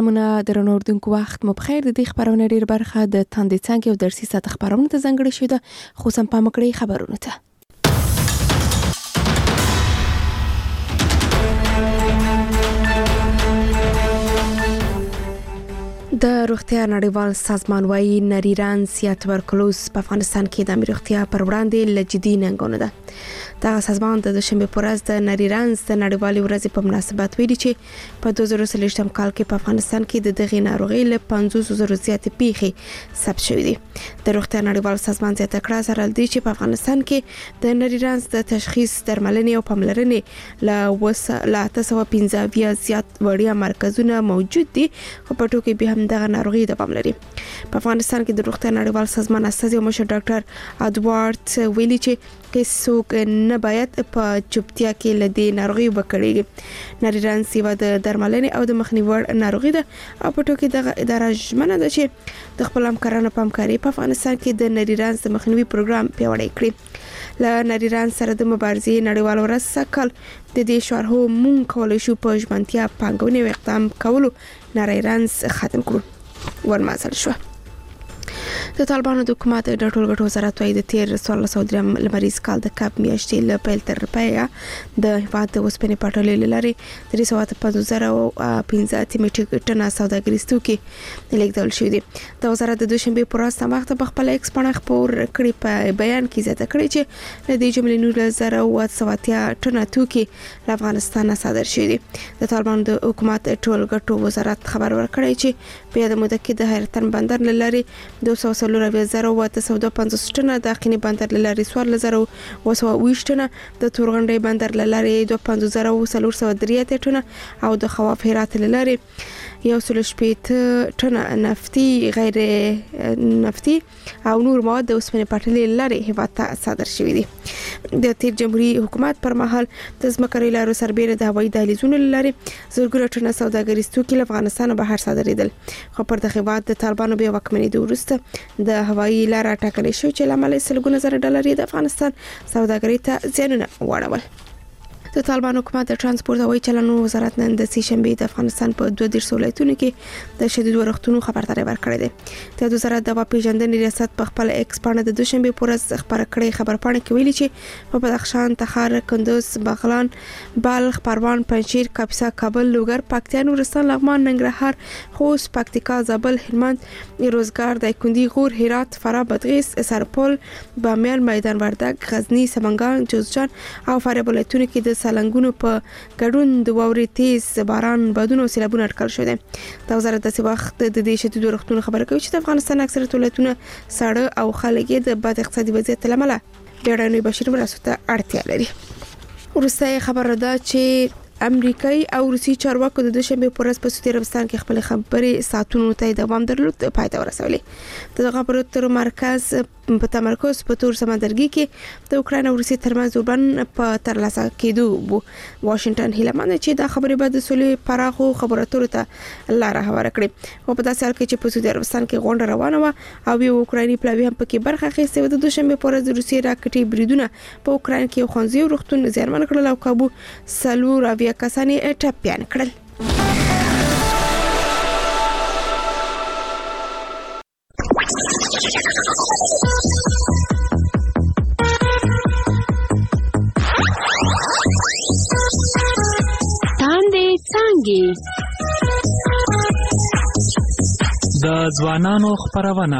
سلامونه درنو اوردونکو، وخت مو بخیر. د دې خبرونه ډیر برخه د تاندې څنګه او درسي ساعت خبرونه ته ځانګړې شوې ده، خو سم پام کړئ خبرونه ته. د روغتیا نړیوال سازمان وايي نری رنځ یا توبرکلوز په افغانستان کې د عامه روغتیا پر وړاندې لجدي ننګونه ده. دا سازمان د دوشنبه پر ورځ د نری رنځ د نړیوالې ورځې په مناسبت ویلي چې په 2023 کال کې په افغانستان کې د دغه ناروغي له 500,000 زیاتې پیښې ثبت شوې دي. د روغتیا نړیوال سازمان زیاته کړه سره دی چې په افغانستان کې د نری رنځ د تشخیص، درملنې او پاملرنې له 815 زیات وړیا مرکزونه موجود دي، خو په ټوکې به هم دغه ناروغي دوام لري. په افغانستان کې د روغتیا نړیوال سازمان استازي او مشر ډاکټر ادوارد ویلي چې څوک نه باید په چوپتیا کې لدی ناروغي وکړي. نری رنځ یو د درملنې او د مخنیوي ناروغي ده او په ټوکې دغه اداره ژمنه ده چې د خپل همکارانو په همکاري په افغانستان کې د نری رنځ د مخنیوي پروګرام پیاوړی کړي. له نری رنځ سره د مبارزې نړیوال ورځ سکل د دې شعار هو مونږ کولای شو په ژمنتیا پانګونې او اقدام کولو نری رنځ ختم کړو. ورمازل شو. د طالبانو د حکومت د ټولګټو وزارت وايي د 13 لمریز کال د کاپ میاشتې له پیل تر پایه د هیواد د وسپنې پټلۍ لارې 350,015 میټریک ټنه سوداګریز توکي لیږدول شوي دي. د وزارت د دوشنبه پر ورځ وخت په خپل ایکس باندې خبر کړی په بیان کې زیاته کړی چې د دې جملې 9,030 ټنه توکي له افغانستان صادر شوي دي. د طالبانو د حکومت ټولګټو وزارت خبر ورکړی چې په د موده کې د حیرتن بندر لارې 240,850 ټنه، د اقینی بندر لارې 14,220 ټنه، د تورغنډي بندر لارې 25,403 ټنه او د خواف هرات لارې 160 ټنه نفتي، غیر نفتي او نور مواد د وسپنې پټلۍ لارې هیواد ته صادر شوي دي. د تیر جمهوریت حکومت پر مهال د ځمکري لارو سربېره د هوایي دهلیزونو لارې زرګونه ټنه سوداګریز توکي له افغانستان بهر صادرېدل، خو پر دغه هیواد د طالبانو بیا واکمنۍ وروسته د هوایي لار ټاکل شو چې لامل یې سلګونه زره ډالر د افغانستان سوداګرۍ ته زیانونه واړول. د طالبان حکومت د ترانسپورت او چلنونو وزارت نن د سې د افغانستان په 22 ولایتونو کې د شدید ورښتونو خبرداري ورکړې ده. د وزارت د پیژندنې ریاست په خپل ایکس باندې د دوشنبه پر ورځ خبر کړی خبرپاڼه کې ویلي چې په بدخشان، تخار، کندوز، بغلان، بلخ، پروان، پنجشیر، کاپیسا، کابل، لوګر، پکتیا، نورستان، لغمان، ننګرهار، خوست، پکتیکا، زابل، هلمند، روزګار، دایکنډي، غور، هرات، فراه، بادغیس، سرپل، بامیان، میدان وردګ، غزنی، سمنګان، جوزجان او فاریاب ولایتونو کې د سالنګونو په ګډون د واورې، تیز باران، بادونو او سیلابونو اټکل شوی دی. د وزارت د وخت د دې شدید ورښتونو خبره کوي چې د افغانستان اکثریت ولایتونه ساړه او خلک د بد اقتصادي وضعیت له امله بیړنۍ بشري مرستو ته اړتیا لري. وروسته خبره ده چې امریکایي او روسي چارواکو د دوشنبه پر ورځ په سعودي عربستان کې خپل خبرې ساتونو ته دوام درلود پای ته ورسولې. د خبرو تر مرکز په تمرکز په تور سمندرګي کې د اوکراین او روسي ترمنځ وربن په ترلاسه کېدو وو. واشنگټن هیله مند چې دا خبرې به د سولې پراخو خبرو ته لار هواره کړي. او په داسې حال کې چې په سعودي عربستان کې غونډه روانه و او یو اوکرایني پلاوی هم پکې برخه اخیسته و، د دوشنبه پر ورځ روسي راکټي بریدونه په اوکراین کې خوندزي وروختون زیانمن کړل او کابو سلور اویا کسانې ټپيان کړل. د ځوانانو خبرونه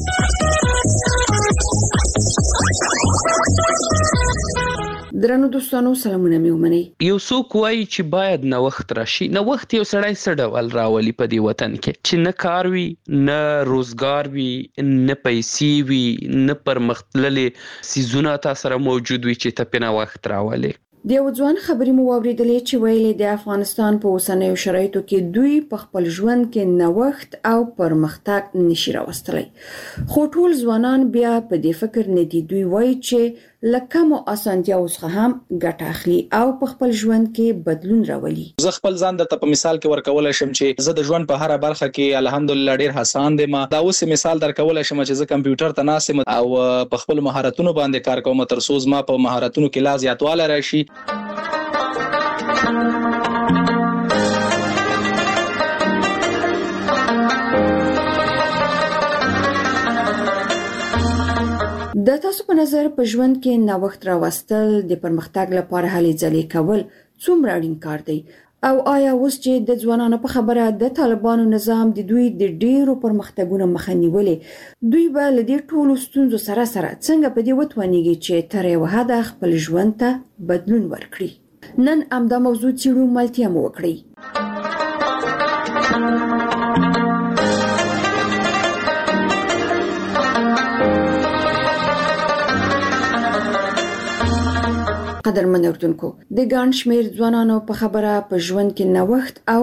درنو دوستانو سلامونه مې ومنئ. یو څوک وایي چې باید نوښت راشي. نوښت یو سړی څه ډول راولي په دې وطن کې چې نه کار وي، نه روزګار وي، نه پیسې وي، نه پرمختللې سیزونه تاسو سره موجود وي چې ته په نوښت راولي. د یو ځوان خبرې مو واورېدلې چې ویلي د افغانستان په اوسنیو شرایطو کې دوی په خپل ژوند کې نوښت او پرمختګ نشي راوستلی. خو ټول ځوانان بیا په دې فکر نه دي. دوی وایي چې لکه اسانتیاو څخه هم ګټه اخلي او په خپل ژوند کې بدلون راولي. زه خپل ځان د په مثال کې ورکول شم چې زه د ژوند په هر برخه کې الحمدلله ډیر حسان دي. ما دا اوس مثال درکول شم چې زه کمپیوټر ته ناسم او په خپل مهارتونو باندې کار کوم تر څو ما په مهارتونو کې لا زیاتواله راشي. د تاسو په نظر په ژوند کې نوښت راوستل د پرمختګ لپاره هلې ځلې کول څومره اړین کار دی او آیا اوس چې د ځوانانو په خبره د طالبانو نظام د دوی د ډیرو پرمختګونو مخه نیولې دوی به له دې ټولو ستونزو سره څنګه په دې وتوانیږي چې تر یو حده خپل ژوند ته بدلون ورکړي نن همدا موضوع څیړو ملتیا مو وکړي قدرمن اردوونکو د ګڼ شمېر ځوانانو په خبره په ژوند کې نوښت او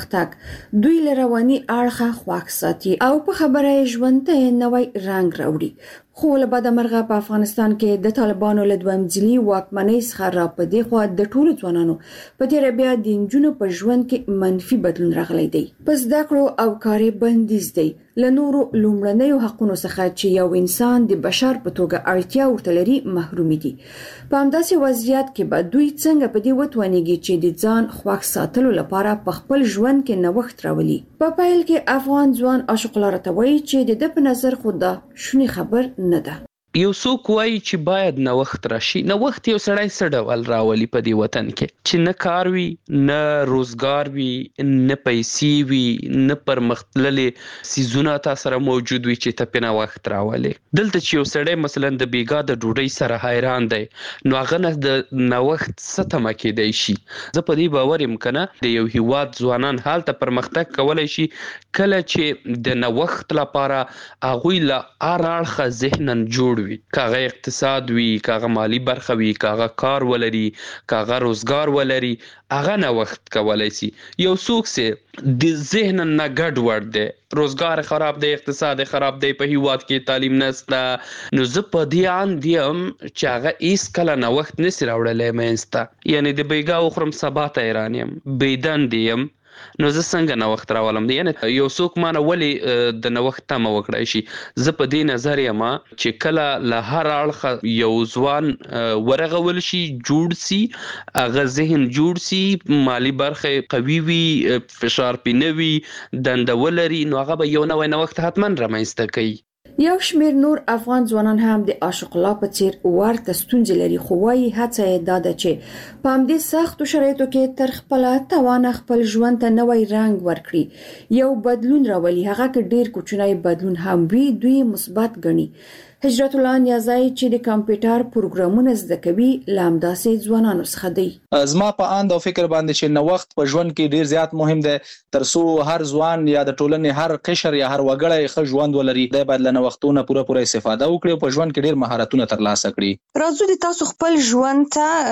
پرمختګ دوی له رواني اړخه خواږ ساتي او په خبره ژوند ته نوی رنګ راوړي خو له بعد مرغه په افغانستان کې د طالبانو له دویم ځلي واکمنۍ څخه را پدې خو د ټولو ځوانانو په تیر بیا د نجونو په ژوند کې منفي بدلون راغلی دی پس زده کړو او کاري بندیز دی له نورو لومړنیو حقونو څخه چې یو انسان د بشر په توګه اړتیا ورته لري محرومي دي په همداسې وضعیت کې به دوی څنګه په دې وتوانیږي چې د ځان خوښ ساتلو لپاره په خپل ژوند کې نوښت راولي په پیل کې افغان ځوان عاشق لاره ته وایي چې د په نظر خو دا شونی خبر نه ده یو څوک وایي چې باید نوښت راشي نوښت یو سړی څه ډول راولي په دې وطن کې چې نه کار وي نه روزګار وي نه پیسې وي نه پرمختللې سیزونه تاسو سره موجود وي چې ته په نوښت راولي دلته چې یو سړی مثلا د بیګا د ډوډۍ سره حیران دی نو هغه نه د نوښت څه تمه کېدای شي زه په دې باور یم کنه د یو هیواد ځوانان حالت پرمختګ کولای شي کله چې د نوښت لپاره هغوی له هر اړخه ذهناً جوړ وي کاغه اقتصاد وي کاغه مالی برخه وي کاغه کار ولري کاغه روزګار ولري هغه نوښت کولای شي یو څوک سه د ذهن نه ګډ ور دی روزګار خراب دی اقتصاد خراب دی په هیواد کې تعلیم نشته نو زه په دې اندیم چې هغه هیڅ کله نوښت نشي راوړلی منځته یعنی د بیګا خرم سبا ته ایرانیم بيدن دیم نو زه څنګه نوښت راولم یعنی یو څوک مانه ولی د نوښت تمه وکړای شي زه په دې نظر یم چې کله له هر اړخه یو ځوان ورغول شي جوړ سي هغه ذهن جوړ سي مالی برخه قوي وي فشار پینوي دنده ولري نو هغه به یو نوې نوښت حتما رامنځته کوي یو شمېر نور افغان ځوانان هم د عاشق الله په څیر ورته ستونزې لري خو وايي هڅه یې دا ده چې په همدې سختو شرایطو کې تر خپله توانه خپل ژوند ته نوی رنګ ورکړي یو بدلون راولي هغه که ډیر کوچنی بدلون هم وي دوی مثبت ګڼي هجرت الله نیازی چې د کمپیوټر پروګرامونه زده کوي لامداسې ځوانانو څخه دی زما په اند او فکر باندې چې نوښت په ژوند کې ډیر زیات مهم دی ترڅو هر ځوان یا د ټولنې هر قشر یا هر وګړی ښه ژوند ولري د بدل نوښتونو پوره استفاده وکړي په ژوند کې ډیر مهارتونه ترلاسه کړي راځو د تاسو خپل ژوند ته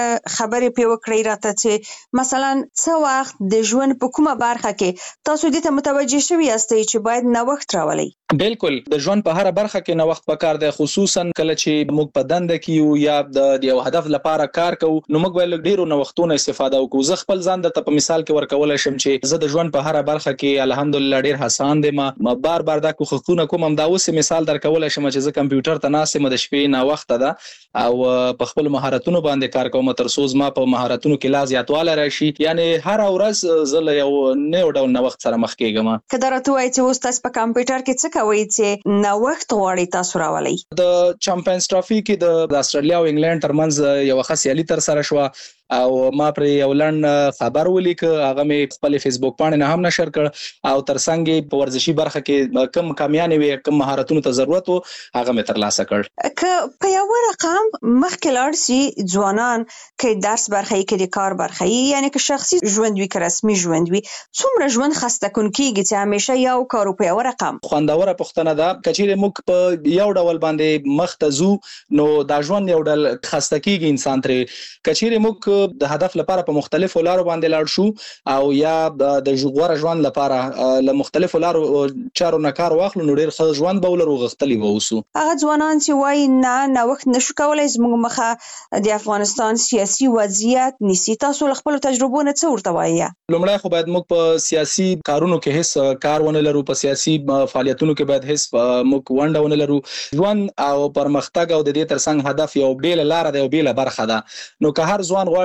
خبرې په وکړی راته چې مثلا څه وخت د ژوند په کومه برخه کې تاسو دې ته متوجه شوي یاستئ چې باید نوښت راولئ بالکل د ژوند په هر برخه کې نوښت پکار دی خصوصا کله چې موږ په دنده کې یو یا د یو هدف لپاره کار کوو نو موږ باید ډیرو نوښتونو استفاده وکړو زه خپل ځان د په مثال کې ورکول شم چې زه د ژوند په هر برخه کې الحمدلله ډیر حسان دي ما بار دا کوښښونه کوم دا اوس مثال درکول شم چې زه کمپیوټر ته ناسم د شپې نه وخت ده او په خپل مهارتونو باندې کار کوم تر څو ما په مهارتونو کې لا زیاتواله راشي یعنی هر ورځ زه یو نوې ډول نوښت سره مخ کېږم کله راته وایي چې اوس تاسو په کمپیوټر کې څه کوي چې نوښت غواړي تاسو راولئ د چمپیونز ټرافي کې د استرالیا او انګلند ترمنځ یو ښه سیالي تر سره شو او ما پر یو لړن خبر ولیک هغه مې خپل فیسبوک باندې نه هم نشر کړ او ترڅنګ په ورزشي برخه کې کم کامیابی وي کم مهارتونو ته ضرورت وو هغه مې ترلاسه کړ که په یو رقم مخکې لاړ شي ځوانان کې درس برخه کې د کار برخه یعنی که شخصي ژوند وي که رسمي ژوند وي څومره ژوند خسته کون کیږي چې همیشه یو کار په یو رقم خوندوره پښتنه ده کچېره موږ په یو ډول باندې مختزو نو دا ژوند یو ډول خسته کیږي انسان تر کچېره موږ د هدف لپاره په مختلفو لارو باندې لاړ شو او یا د غوړه ژوند لپاره له مختلفو لارو چارو نه کار واخلو نو ډیر ښه ژوند به ولرو غختلی ووسو هغه ځوانان چې وایي نه وخت نشو کولای زموږ مخه د افغانستان سیاسي وضعیت نسی تاسو خپل تجربو نه څه ورته وایي لومړی خو باید موږ په سیاسي کارونو کې هیڅ کار ونه لرو په سیاسي فعالیتونو کې باید هیڅ موږ ونډه ونه لرو ژوند او پرمختګ او د دې ترڅنګ هدف یو بیل لار دی او بیل برخه ده نو که هر ځوان غواړي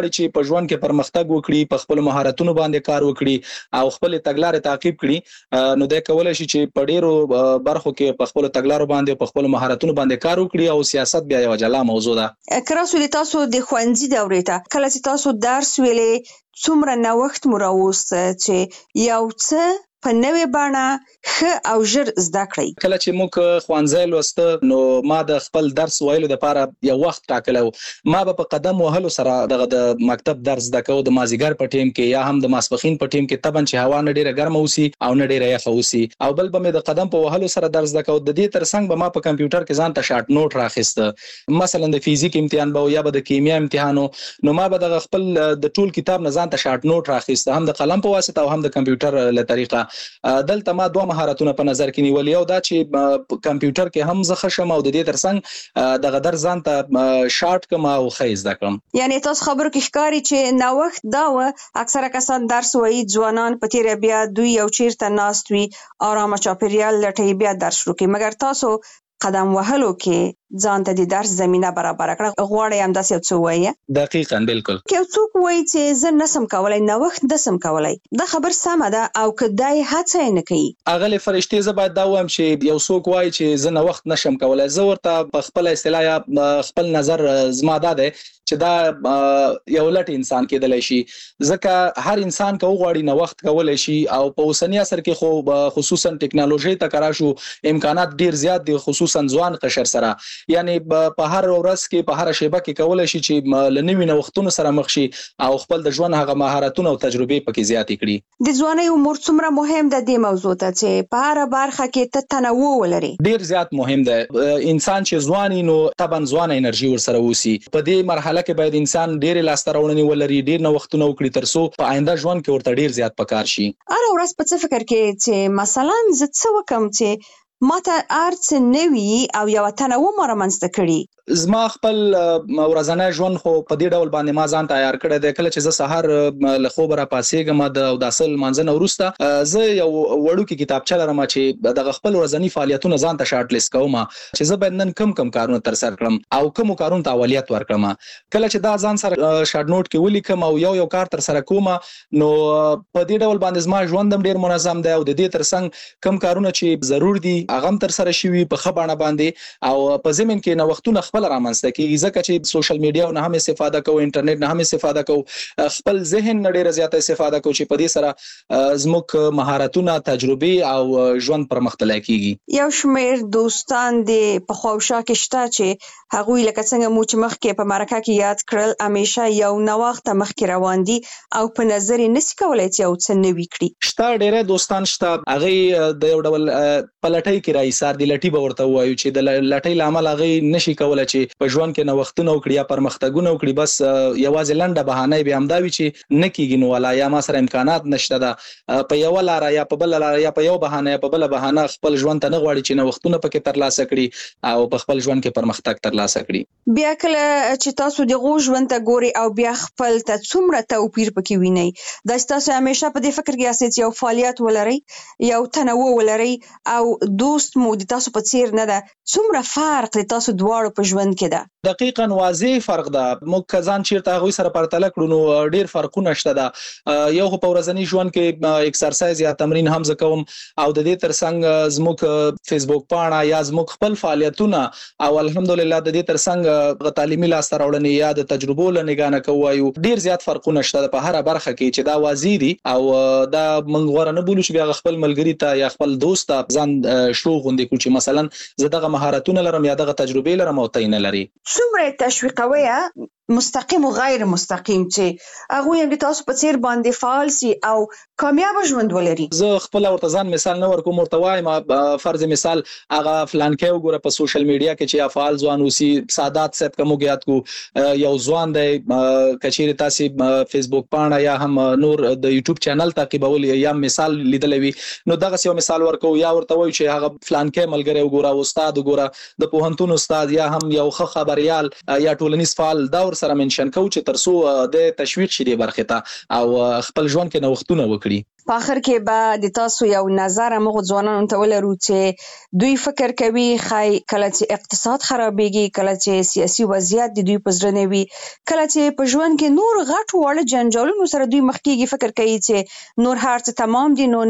غواړي چې په ژوند کې پرمختګ وکړي په خپل مهارتونو باندې کار وکړي او خپل تګلارې تعقیب کړي نو د کولای شي چې په ډیرو برخو کې په خپل تګلارو باندې په خپل مهارتونو باندې کار وکړي او سیاست بیا یو جلا موضوع ده. کراسو تاسو د خوانځي دورې ته کله چې تاسو درس ویلې څومره نوښت مو راوست چې یو څه په نوې بڼه ښه او ژر زده کړئ. کله چې موږ خوانځي لوسته نو ما د خپل درس ویلو لپاره یو وخت ټاکلو. ما په قدم وهلو سره د مکتب درس زده کوم د مازیګر په ټیم کې یا هم د ماسپخین په ټیم کې طبعا چې هوا نه ډیره ګرمه وسی او نه ډیره یخه وسی او بل به مې د قدم په وهلو سره درس زده کوم. د دې ترڅنګ به ما په کمپیوټر کې ځان ته شارټ نوٹ راخسته مثلا د فزیک امتحان به یا به د کیمیا امتحانو نو ما به د خپل د ټول کتاب نه ځان ته شارټ نوٹ راخسته هم د قلم په واسطه او هم د کمپیوټر له طریقه. دلته ما دوه مهارتونه په نظر کې نیولې او دا چې کمپیوټر کې هم زه خشم او د دې ترڅنګ د غدر ځان ته شارټ کما او خیز دکم. یعنی تاسو خبرو کې ښکاری چې نوښت دا و اکثره کسان درس وایي ځوانان په تیر بیا دوی یو چیرته ناست وي آرام چاپیریال لټي بیا درس شروع کوي مګر تاسو قدم وهلو کې ځان ته د درس زمينه برابر کړه غواړی هم داسې څه وایي. دقیقاً بالکل. که څوک وایي چې زه نسم کولای نوښت نسم کولای دا خبر سمه ده او کدای هڅه نه کوي. اغلی فرشتي زه باید دا وایم چې یو څوک وایي چې زه نوښت نشم کولای زه ورته په خپل اصطلاح یا خپل نظر زما ده چې دا یو لټ انسان کېدلی شي ځکه هر انسان که وغواړي نوښت کولی شي او په اوسني عصر کې خو خصوصا ټکنالوژي ته کار شو امکانات ډیر زیات دي خصوصا ځوان قشر سره یعنی په هر ورځ کې په هر شیبه کې کولی شي چې لنوي نوښتونو سره مخ شي او خپل د ژوند هغه مهارتونه او تجربې پکې زیاتې کړي. د ځوانۍ عمر څومره مهم ده د موضوع ته چې په هر برخه کې ته تنوع ولري ډیر زیات مهم ده. انسان چې ځواني نو طبعا ځوان انرژي ورسره وسی په دې مرحله کې باید انسان ډیر لاسته راوړنې ولري ډیر نوښتونه وکړي ترڅو په آینده ژوند کې ورته ډیر زیات پکار شي. هر ورځ په څه فکر کې چې مثلا زه څه وکم چې ماته ارڅ نوي او یو تنوع مرمنځته کړي. زما خپل ورځنی ژوند خو په دې ډول باندې ما ځان تیار کړی دی. کله چې زه سهار له خوب را پاسېږم د اوداسل منځنه وروسته زه یو وړوکی کتابچه لرم چې د خپل ورځنی فعالیتونو ځان ته شارټ لیست کوم چې زه باید نن کم کارونه تر سره کړم او کوم کارونه ته اولویت ورکړم. کله چې دا ځان سره شارټ نوٹ کې ولیکم او یو کار تر سره کوم نو په دې ډول باندې زما ژوند ډیر منظم دی او د دې ترڅنګ کم کارونه چې ضرور دي هغه تر سره شوي په خبرونه باندې او په زمين کې نوښتونه خپل رامنځته کیږي ځکه چې سوشل میډیا نه هم استفاده کوو انټرنیټ نه هم استفاده کوو خپل ذهن نه ډیره زیاته استفاده کوو چې په دې سره زموږ مهارتونه تجربې او ژوند پرمختلای کیږي. یو شمېر دوستان د په خوښه کې شته چې هغوی لکه څنګه مو چې مخکې په مرکه کې یاد کړل همیشه یو نوښت مخکې روان دي او په نظر نسی کولای چې یو څه نوي کړي. شته ډیره دوستان شته هغه د یو ډول پلټۍ کې راځي د لټي به ورته وایو چې د لټۍ لامل هغه نشي کولای چې په ژوند کې نوښتونه وکړي یا پرمختګونه وکړي بس یوازې لنډه بهانه به همداوي چې نکېږي نو ولا یا ما سره امکانات نشته ده په یو لار یا په بل لار یا په یو بهانه یا په بل بهانه خپل ژوند ته نه غواړي چې نوښتونه پکې ترلاسه کړي او په خپل ژوند کې پرمختګ ترلاسه کړي. بیا کله چې تاسو د غو ژوند ته ګوري او بیا خپل ته څومره توپیر پکې ویني دا تاسو همیشه په دې فکر کې یاست یو فعالیت ولري یو تنوع ولري او دوست مو د تاسو په څیر نه ده څومره فرق د تاسو دواړو په ژوند کې ده. دقیقاً واضح فرق ده. موږ ځان چیرته غوي سره پرتله کړو نو ډیر فرقونه شته ده. یو په ورځنی ژوند کې ایکسرسایز یا تمرین هم زکوم او د دې ترڅنګ زموږ فیسبوک پاڼه یا زموږ خپل فعالیتونه او الحمدلله د دې ترڅنګ تعلیمي لاسته راوړنې یا د تجربو لنګانه کوایو ډیر زیات فرقونه شته په هر برخه کې چې دا واضح دي او دا موږ غوړه نه بولو چې بیا خپل ملګری ته یا خپل دوست ته ځان شو غوندې کو چې مثلا زه دغه مهارتونه لرم یا دغه تجربې لرم او ته نه لري. څومره تشویقوي مستقیم او غیر مستقیم چې هغه هم د تاسو په څیر باندې فعال سي او کامیاب ژوند ولري. زه خپل ورته ځان مثال نه ورکوم ورته وایم فرض مثال هغه فلان کې وګوره په سوشل میډیا کې چې فعال ځوان اوسي سادات صاحب کوم غیات کو یو ځوان دی کچېری تاسو فیسبوک پاڼه یا هم نور د یوټیوب چینل تعقیبول یا مثال لیدلوي نو دغه یو مثال ورکو یا ورته وای چې هغه فلان کې ملګری وګوره استاد وګوره د پوهنتون استاد یا هم یو خبريال یا ټولنیز فعال دا ور سره منشن کوو چې ترڅو د تشویق شې برخه ته او خپل ژوند کې نوښتونه وکړي. په اخر کې به د تاسو یو نظر موږ ځوانانو ته ولرو چې دوی فکر کوي خای کله چې اقتصاد خرابېږي، کله چې سیاسي وضعیت د دوی په زړه نه وي، کله چې په ژوند کې نور غټ وړ جنجالونو سره دوی مخ کېږي، فکر کوي چې نور هر څه تمام دي، نو